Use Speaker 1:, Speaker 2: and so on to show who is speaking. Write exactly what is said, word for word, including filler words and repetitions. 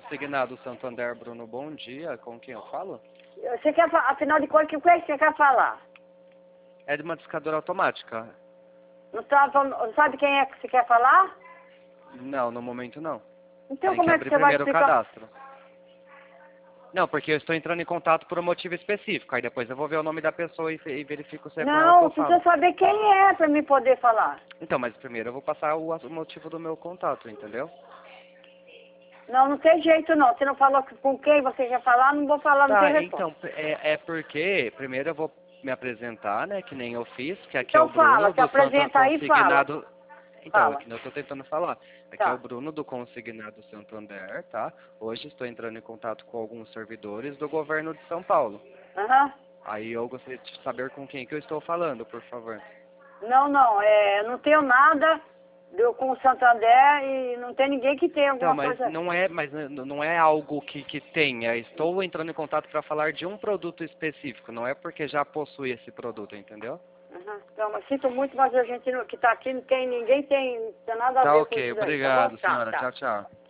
Speaker 1: Consignado Santander, Bruno, bom dia. Com quem eu falo?
Speaker 2: Você quer, fa- afinal de contas, o que é que você quer falar?
Speaker 1: É de uma discadora automática.
Speaker 2: Não, tá, falando- não sabe quem é que você quer falar?
Speaker 1: Não, no momento não.
Speaker 2: Então
Speaker 1: Tem
Speaker 2: como
Speaker 1: que
Speaker 2: é que
Speaker 1: abrir
Speaker 2: você vai
Speaker 1: primeiro o
Speaker 2: explicar?
Speaker 1: cadastro. Não, porque eu estou entrando em contato por um motivo específico. Aí depois eu vou ver o nome da pessoa e, e verifico se é com ela que
Speaker 2: Não,
Speaker 1: eu
Speaker 2: precisa
Speaker 1: falo.
Speaker 2: saber quem é para me poder falar.
Speaker 1: Então, mas primeiro eu vou passar o, o motivo do meu contato, entendeu?
Speaker 2: Não, não tem jeito não. Você não falou que- com quem você quer falar, não vou falar, não tem
Speaker 1: Tá,
Speaker 2: resposta.
Speaker 1: então, é, é porque primeiro eu vou me apresentar, né, que nem eu fiz, que aqui é o
Speaker 2: Então fala,
Speaker 1: Bruno
Speaker 2: se
Speaker 1: do Santo
Speaker 2: apresenta aí e fala.
Speaker 1: Consignado. Então, é
Speaker 2: Fala.
Speaker 1: que eu estou tentando falar. Aqui é o
Speaker 2: Tá.
Speaker 1: Bruno do Consignado Santander, tá? Hoje estou entrando em contato com alguns servidores do governo de São Paulo.
Speaker 2: Aham.
Speaker 1: Aí eu gostaria de saber com quem que eu estou falando, por favor.
Speaker 2: Não, não, é, não tenho nada do, com o Santander e não tem ninguém que tenha
Speaker 1: Então,
Speaker 2: alguma
Speaker 1: mas
Speaker 2: coisa.
Speaker 1: não é, mas n- não é algo que, que tenha. Estou entrando em contato para falar de um produto específico. Não é porque já possui esse produto, entendeu?
Speaker 2: Aham. Então, mas sinto muito, mas a gente não- que está aqui não tem ninguém tem, tem nada a
Speaker 1: Tá
Speaker 2: ver com
Speaker 1: ok,
Speaker 2: isso daí, tá bom?
Speaker 1: obrigado,
Speaker 2: Tá,
Speaker 1: senhora.
Speaker 2: tá.
Speaker 1: Tchau, tchau.